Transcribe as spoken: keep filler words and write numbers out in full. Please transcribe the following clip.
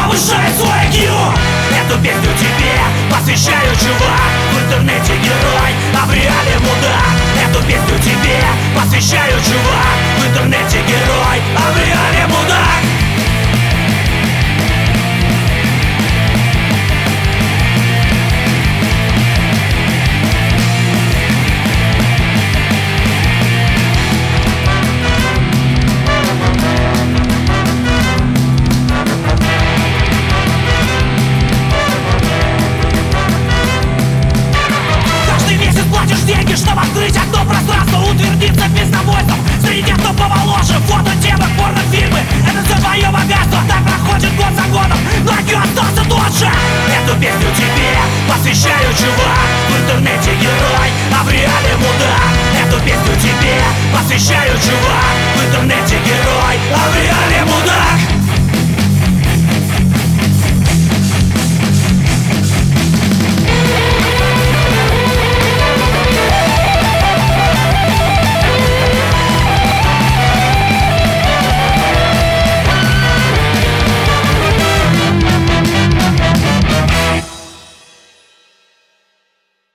повышает свой ай кью. Эту песню тебе посвящаю, чувак. В интернете герой, а в реале мудак. Эту песню тебе посвящаю, чувак. В интернете герой, а в реале мудак. Деньги, чтобы открыть окно пространства, утвердиться пиздовойством среди тех, кто помоложе. Фото, темы, порнофильмы, это все твое богатство. Так проходит год за годом, но ай кью остался тот же. Эту песню тебе посвящаю, чувак. В интернете герой, а в реале мудак. Эту песню тебе посвящаю, чувак. В интернете герой, а в реале